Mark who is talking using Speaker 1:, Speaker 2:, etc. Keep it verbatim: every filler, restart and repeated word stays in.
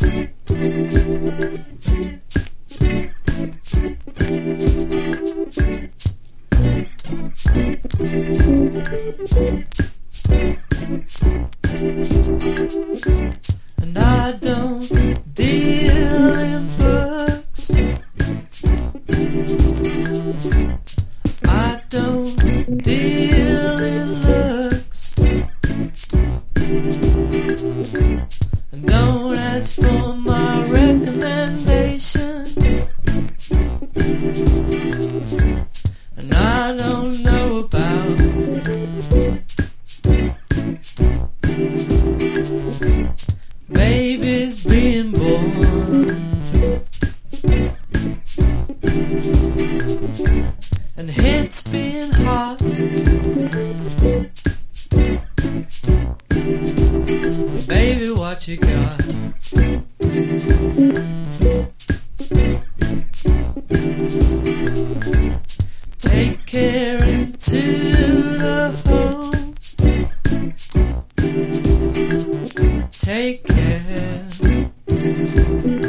Speaker 1: And I don't deal in books. I don't deal in looks. And don't ask for my recommendations. And I don't know about babies being born and hits being hot. Baby, what you got? Take care into the home. Take care.